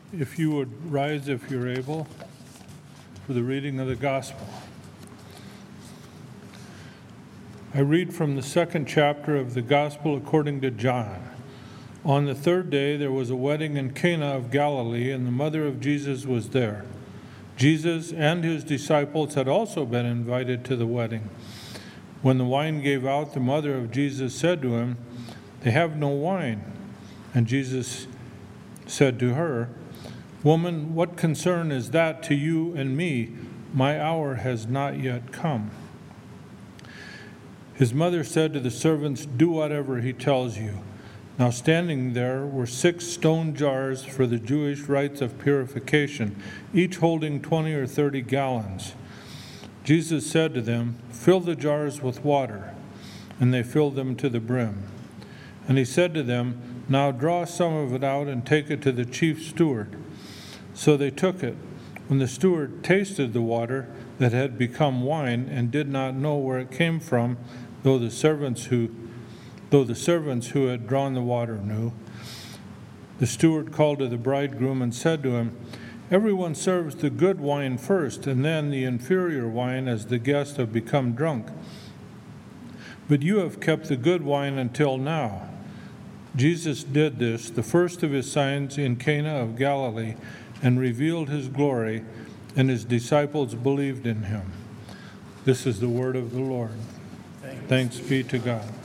If you would rise, if you're able, for the reading of the gospel. I read from the second chapter of the gospel according to John. On the third day there was a wedding in Cana of Galilee, and the mother of Jesus was there. Jesus and his disciples had also been invited to the wedding. When the wine gave out, the mother of Jesus said to him, "They have no wine." And Jesus said to her, "Woman, what concern is that to you and me? My hour has not yet come." His mother said to the servants, "Do whatever he tells you." Now standing there were 6 stone jars for the Jewish rites of purification, each holding 20 or 30 gallons. Jesus said to them, "Fill the jars with water." And they filled them to the brim. And he said to them, "Now draw some of it out and take it to the chief steward." So they took it. When the steward tasted the water that had become wine and did not know where it came from, though the servants who had drawn the water knew, the steward called to the bridegroom and said to him, "Everyone serves the good wine first, and then the inferior wine as the guests have become drunk. But you have kept the good wine until now." Jesus did this, the first of his signs in Cana of Galilee, and revealed his glory, and his disciples believed in him. This is the word of the Lord. Thanks be to God.